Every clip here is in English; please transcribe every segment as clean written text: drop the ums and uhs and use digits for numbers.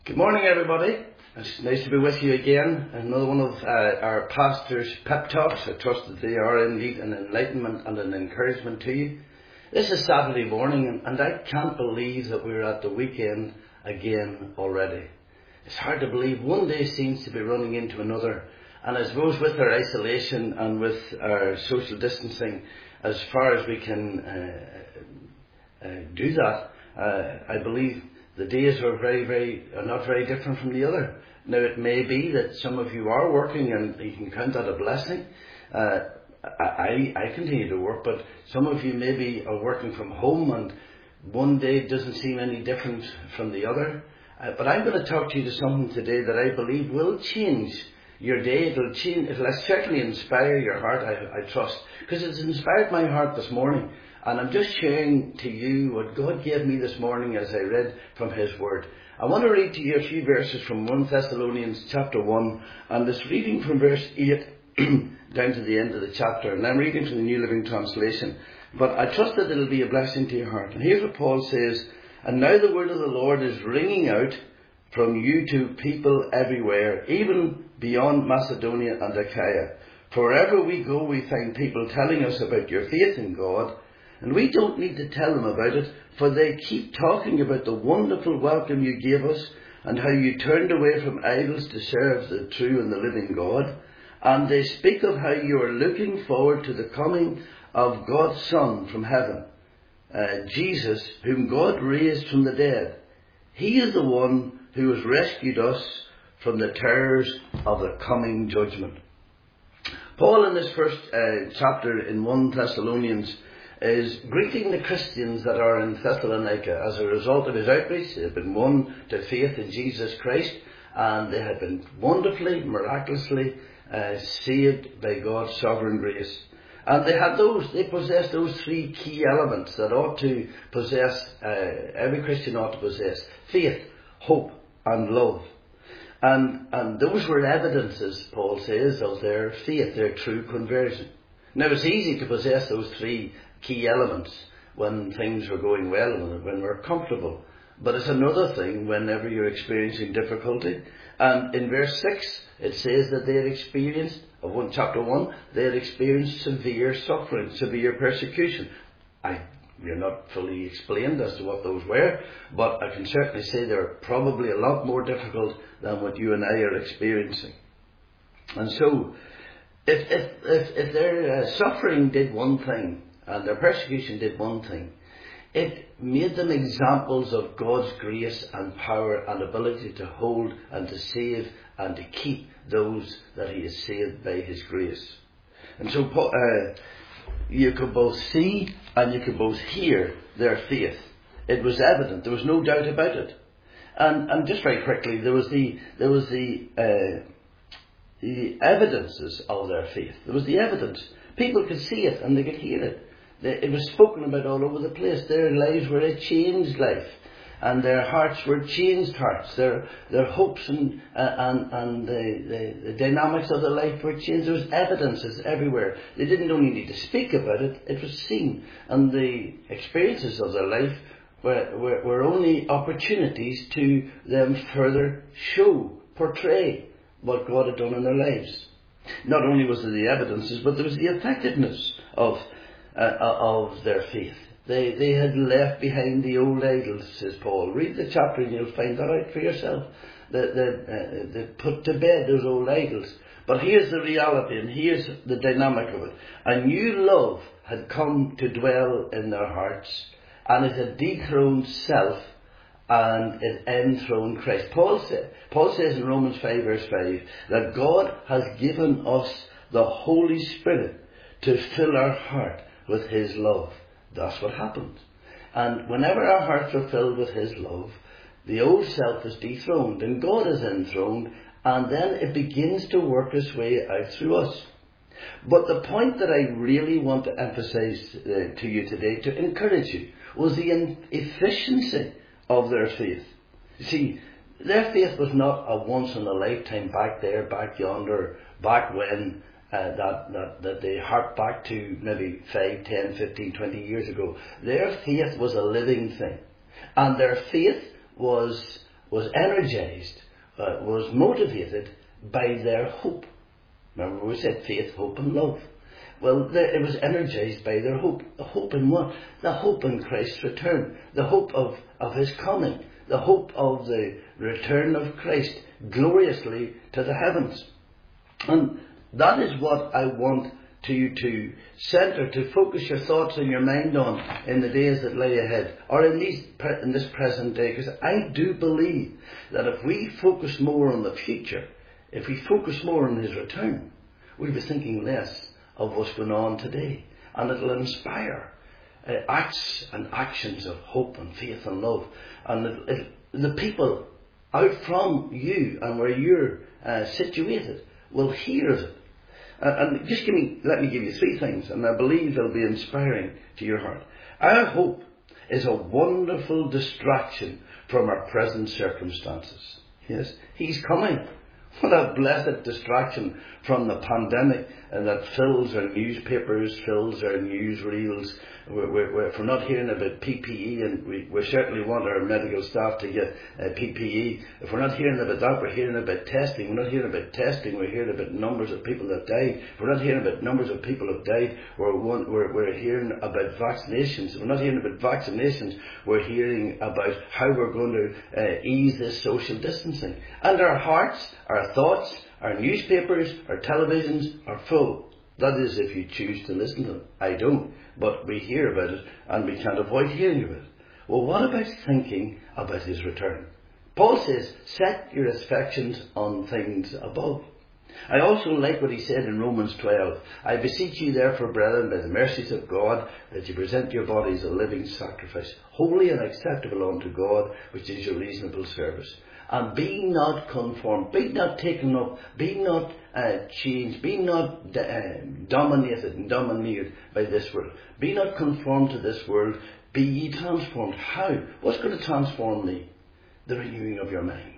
Good morning, everybody. It's nice to be with you again. Another one of our pastor's pep talks. I trust that they are indeed an enlightenment and an encouragement to you. This is Saturday morning, and I can't believe that we're at the weekend again already. It's hard to believe. One day seems to be running into another. And I suppose with our isolation and with our social distancing, as far as we can do that, I believe the days are not very different from the other. Now, it may be that some of you are working and you can count that a blessing. I continue to work, but some of you maybe are working from home and one day doesn't seem any different from the other. But I'm going to talk to you to something today that I believe will change your day. It'll certainly inspire your heart, I trust, because it's inspired my heart this morning. And I'm just sharing to you what God gave me this morning as I read from His Word. I want to read to you a few verses from 1 Thessalonians chapter 1, and it's reading from verse 8 down to the end of the chapter. And I'm reading from the New Living Translation. But I trust that it'll be a blessing to your heart. And here's what Paul says: "And now the word of the Lord is ringing out from you to people everywhere, even beyond Macedonia and Achaia. For wherever we go, we find people telling us about your faith in God. And we don't need to tell them about it, for they keep talking about the wonderful welcome you gave us and how you turned away from idols to serve the true and the living God. And they speak of how you are looking forward to the coming of God's Son from heaven, Jesus, whom God raised from the dead. He is the one who has rescued us from the terrors of the coming judgment." Paul, in this first chapter in 1 Thessalonians, is greeting the Christians that are in Thessalonica. As a result of his outreach, they have been won to faith in Jesus Christ, and they have been wonderfully, miraculously saved by God's sovereign grace. And they possess those three key elements that ought to possess, every Christian ought to possess: faith, hope, and love. And those were evidences, Paul says, of their faith, their true conversion. Now, it's easy to possess those three key elements when things are going well and when we're comfortable. But it's another thing whenever you're experiencing difficulty. And in verse 6, it says that they had experienced, chapter 1, they had experienced severe suffering, severe persecution. We're not fully explained as to what those were, but I can certainly say they're probably a lot more difficult than what you and I are experiencing. And so, if their suffering did one thing, and their persecution did one thing, it made them examples of God's grace and power and ability to hold and to save and to keep those that He has saved by His grace. And so you could both see and you could both hear their faith. It was evident. There was no doubt about it. And just very quickly, there was the evidences of their faith. There was the evidence. People could see it and they could hear it. It was spoken about all over the place. Their lives were a changed life, and their hearts were changed hearts. Their hopes and the dynamics of their life were changed. There was evidences everywhere. They didn't only need to speak about it; it was seen. And the experiences of their life were only opportunities to them further portray what God had done in their lives. Not only was there the evidences, but there was the effectiveness of their faith. They had left behind the old idols, says Paul. Read the chapter and you'll find that out for yourself. They put to bed those old idols. But here's the reality, and here's the dynamic of it. A new love had come to dwell in their hearts, and it had dethroned self, and it enthroned Christ. Paul says in Romans 5 verse 5 that God has given us the Holy Spirit to fill our heart with His love. That's what happens. And whenever our hearts are filled with His love, the old self is dethroned and God is enthroned, and then it begins to work its way out through us. But the point that I really want to emphasize to you today, to encourage you, was the efficiency of their faith. You see, their faith was not a once in a lifetime back there, back yonder, back when, that they hark back to maybe 5, 10, 15, 20 years ago. Their faith was a living thing. And their faith was was energized, was motivated by their hope. Remember we said faith, hope and love. Well, it was energized by their hope. The hope in what? The hope in Christ's return. The hope of His coming. The hope of the return of Christ gloriously to the heavens. And that is what I want you to centre, to focus your thoughts and your mind on in the days that lay ahead, or in this present day. Because I do believe that if we focus more on the future, if we focus more on His return, we'll be thinking less of what's going on today. And it'll inspire acts and actions of hope and faith and love. And the people out from you and where you're situated will hear of it. And just let me give you 3 things, and I believe they'll be inspiring to your heart. Our hope is a wonderful distraction from our present circumstances. Yes, He's coming. What a blessed distraction from the pandemic that fills our newspapers, fills our newsreels. If we're not hearing about PPE, and we certainly want our medical staff to get PPE. If we're not hearing about that, we're hearing about testing. We're not hearing about testing, we're hearing about numbers of people that died. If we're not hearing about numbers of people that died, we're hearing about vaccinations. If we're not hearing about vaccinations, we're hearing about how we're going to ease this social distancing. And our hearts, our thoughts, our newspapers, our televisions are full. That is, if you choose to listen to them. I don't, but we hear about it and we can't avoid hearing about it. Well, what about thinking about His return? Paul says, set your affections on things above. I also like what he said in Romans 12. I beseech you therefore, brethren, by the mercies of God, that you present your bodies a living sacrifice, holy and acceptable unto God, which is your reasonable service. And be not conformed, be not taken up, be not changed, be not dominated and domineered by this world. Be not conformed to this world, be ye transformed. How? What's going to transform thee? The renewing of your mind.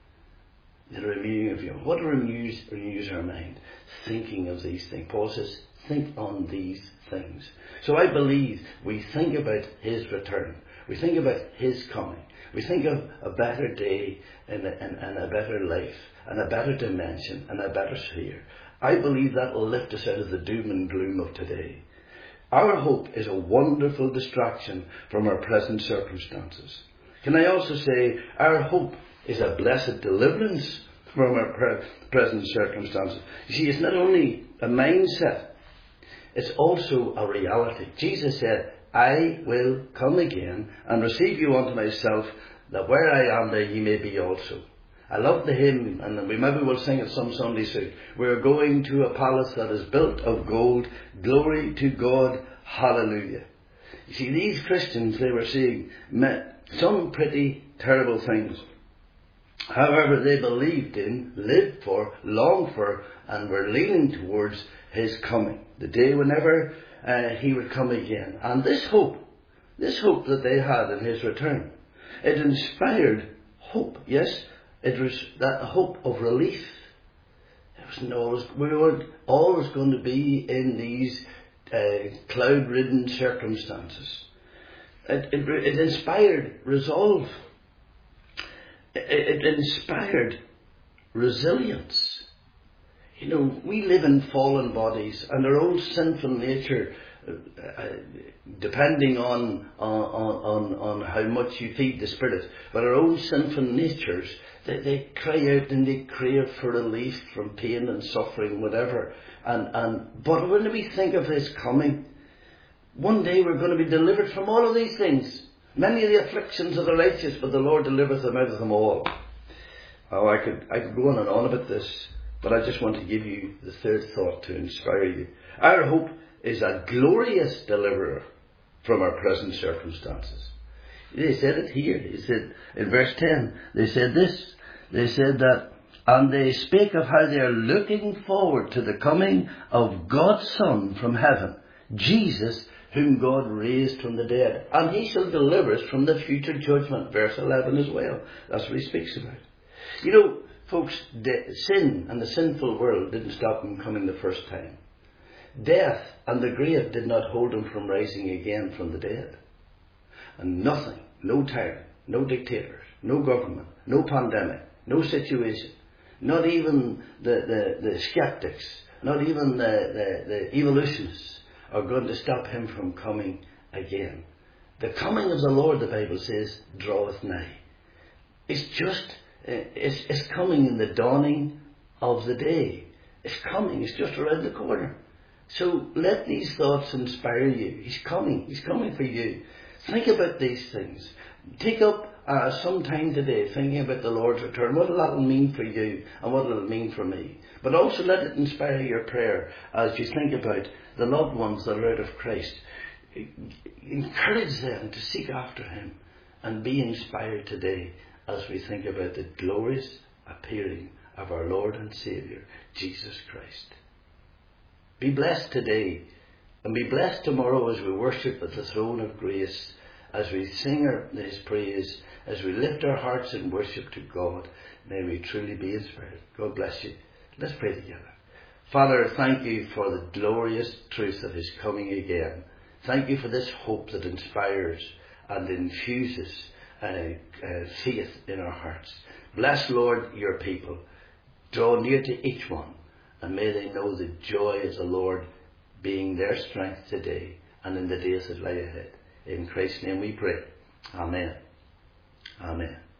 The renewing of your mind. What renews our mind? Thinking of these things. Paul says, think on these things. So I believe we think about His return. We think about His coming. We think of a better day and a better life and a better dimension and a better sphere. I believe that will lift us out of the doom and gloom of today. Our hope is a wonderful distraction from our present circumstances. Can I also say our hope is a blessed deliverance from our present circumstances. You see, it's not only a mindset, it's also a reality. Jesus said, I will come again and receive you unto myself, that where I am there ye may be also. I love the hymn, and we maybe will sing it some Sunday soon. We're going to a palace that is built of gold. Glory to God. Hallelujah. You see, these Christians, they were seeing some pretty terrible things. However, they believed in, lived for, longed for, and were leaning towards His coming. The day whenever He would come again. And this hope that they had in His return, it inspired hope. Yes, it was that hope of relief. We weren't always going to be in these cloud-ridden circumstances. It inspired resolve. It inspired resilience. You know, we live in fallen bodies, and our own sinful nature, depending on how much you feed the Spirit, but our own sinful natures, they cry out and they crave for relief from pain and suffering, whatever. But when we think of His coming, one day we're going to be delivered from all of these things. Many of the afflictions of the righteous, but the Lord delivers them out of them all. Oh, I could go on and on about this, but I just want to give you the third thought to inspire you. Our hope is a glorious deliverer from our present circumstances. They said it here. He said in verse 10, they said this. They said that, and they spake of how they are looking forward to the coming of God's Son from heaven, Jesus, whom God raised from the dead. And He shall deliver us from the future judgment. Verse 11 as well. That's what he speaks about. You know, folks, sin and the sinful world didn't stop Him coming the first time. Death and the grave did not hold Him from rising again from the dead. And nothing, no tyrant, no dictators, no government, no pandemic, no situation, not even the skeptics, not even the evolutionists are going to stop him from coming again. The coming of the Lord, the Bible says, draweth nigh. It's just, it's coming in the dawning of the day. It's coming, it's just around the corner. So let these thoughts inspire you. He's coming for you. Think about these things. Take up some time today thinking about the Lord's return, what that will mean for you and what it will mean for me. But also let it inspire your prayer as you think about the loved ones that are out of Christ. Encourage them to seek after him and be inspired today as we think about the glorious appearing of our Lord and Saviour, Jesus Christ. Be blessed today and be blessed tomorrow as we worship at the throne of grace, as we sing his praise, as we lift our hearts in worship to God. May we truly be inspired. God bless you. Let's pray together. Father, thank you for the glorious truth of his coming again. Thank you for this hope that inspires and infuses faith in our hearts. Bless, Lord, your people. Draw near to each one, and may they know the joy of the Lord being their strength today and in the days that lie ahead. In Christ's name we pray. Amen. Amen.